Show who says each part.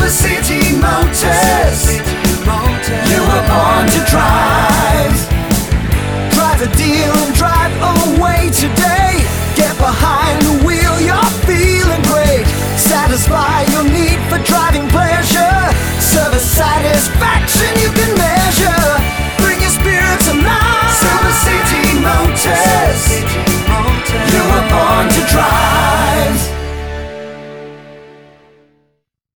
Speaker 1: the City Motors. You were born to drive. Drive a deal and drive away today.